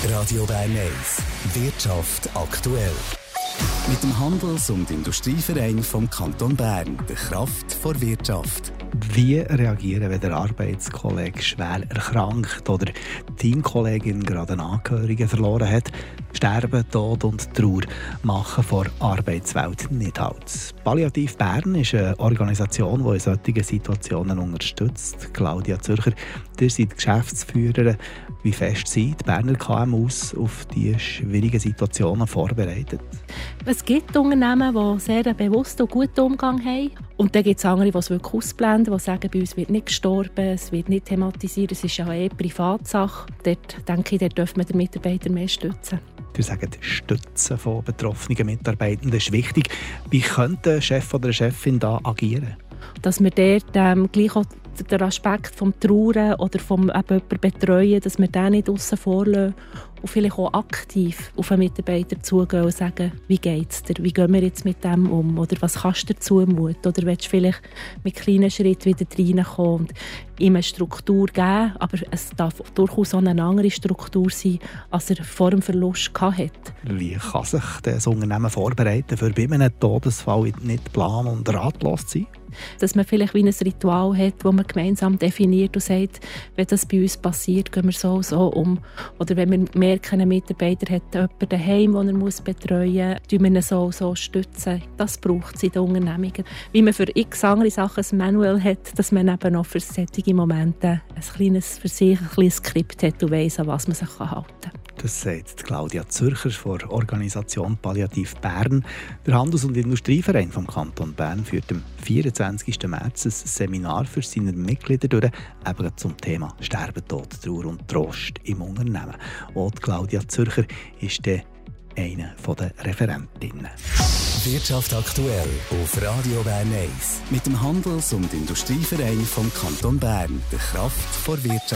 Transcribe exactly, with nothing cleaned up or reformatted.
Radio Bern eins. Wirtschaft aktuell. Mit dem Handels- und Industrieverein vom Kanton Bern, der Kraft vor Wirtschaft. Wie reagieren, wenn der Arbeitskollege schwer erkrankt oder die Teamkollegin gerade einen Angehörigen verloren hat? Sterben, Tod und Trauer machen vor der Arbeitswelt nicht Halt. Palliativ Bern ist eine Organisation, die in solchen Situationen unterstützt. Claudia Zürcher, ihr seid Geschäftsführerin. Wie fest sind die Berner K M Us auf diese schwierigen Situationen vorbereitet? Es gibt Unternehmen, die sehr bewusst und guten Umgang haben. Und dann gibt es andere, die es wirklich ausblenden, die sagen, bei uns wird nicht gestorben, es wird nicht thematisiert, es ist ja eine Privatsache. Dort denke ich, dort dürfen wir den Mitarbeiter mehr stützen. Sie sagen, Stützen von betroffenen Mitarbeitenden ist wichtig. Wie könnte ein Chef oder eine Chefin da agieren? Dass wir dort ähm, gleich auch den Aspekt vom Trauern oder vom jemanden betreuen, dass wir den nicht aussen vor lassen und vielleicht auch aktiv auf einen Mitarbeiter zugehen und sagen, wie geht es dir, wie gehen wir jetzt mit dem um oder was kannst du dir zumuten oder willst du vielleicht mit kleinen Schritten wieder reinkommen und ihm eine Struktur geben, aber es darf durchaus auch eine andere Struktur sein, als er vor dem Verlust hatte. Wie kann sich das Unternehmen vorbereiten, für bei einem Todesfall nicht plan- und ratlos zu sein? Dass man vielleicht wie ein Ritual hat, das man gemeinsam definiert und sagt, wenn das bei uns passiert, gehen wir so und so um. Oder wenn wir merken, ein Mitarbeiter hat jemanden daheim, den er muss betreuen muss, stützen wir ihn so und so stützen. Das braucht es in den Unternehmungen. Wie man für x andere Sachen ein Manual hat, dass man eben auch für solche Momente ein kleines, für sich ein kleines Skript hat und weiss, an was man sich halten kann. Das sagt Claudia Zürcher von der Organisation Palliativ Bern. Der Handels- und Industrieverein vom Kanton Bern führt am vierundzwanzigsten März ein Seminar für seine Mitglieder durch, eben zum Thema Sterben, Tod, Trauer und Trost im Unternehmen. Und Claudia Zürcher ist dann eine der Referentinnen. Wirtschaft aktuell auf Radio Bern eins. Mit dem Handels- und Industrieverein vom Kanton Bern, der Kraft vor Wirtschaft.